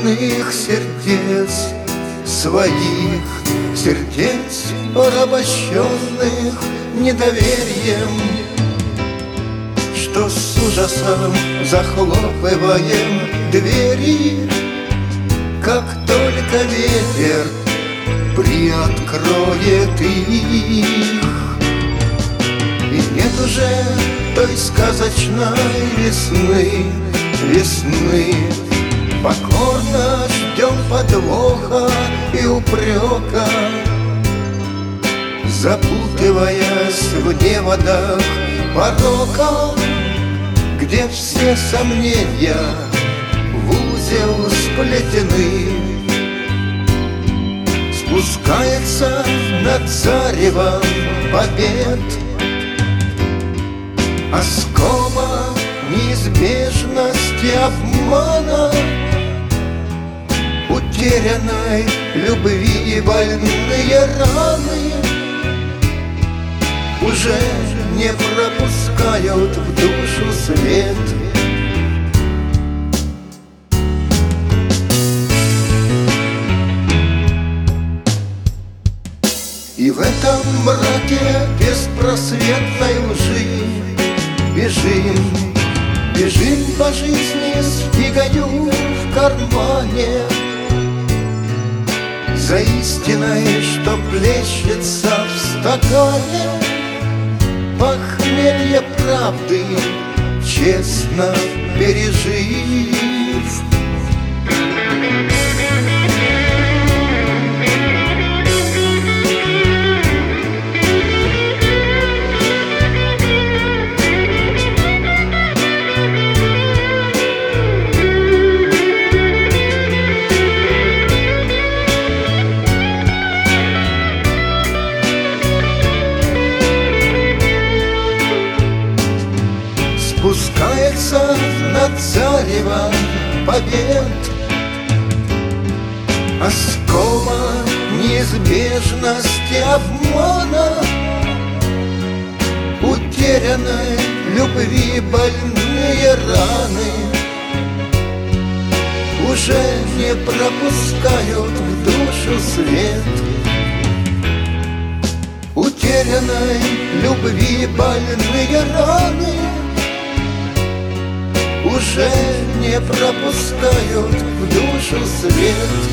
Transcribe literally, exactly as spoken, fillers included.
родных сердец, своих сердец, порабощенных недоверием, что с ужасом захлопываем двери, как только ветер приоткроет их. И нет уже той сказочной весны, весны. Покорно ждем подвоха и упрека, запутываясь в неводах порока, где все сомнения в узел сплетены. Спускается над заревом побед оскома неизбежности обмана, утерянной любви и больные раны уже не пропускают в душу свет. И в этом мраке беспросветной лжи бежим, бежим по жизни с фигою в кармане, за истиной, что плещется в стакане. Похмелье правды честно пережив. Спускается над заревом побед оскома неизбежности обмана, утерянной любви больные раны уже не пропускают в душу свет. Утерянной любви больные раны уже не пропускают в душу свет.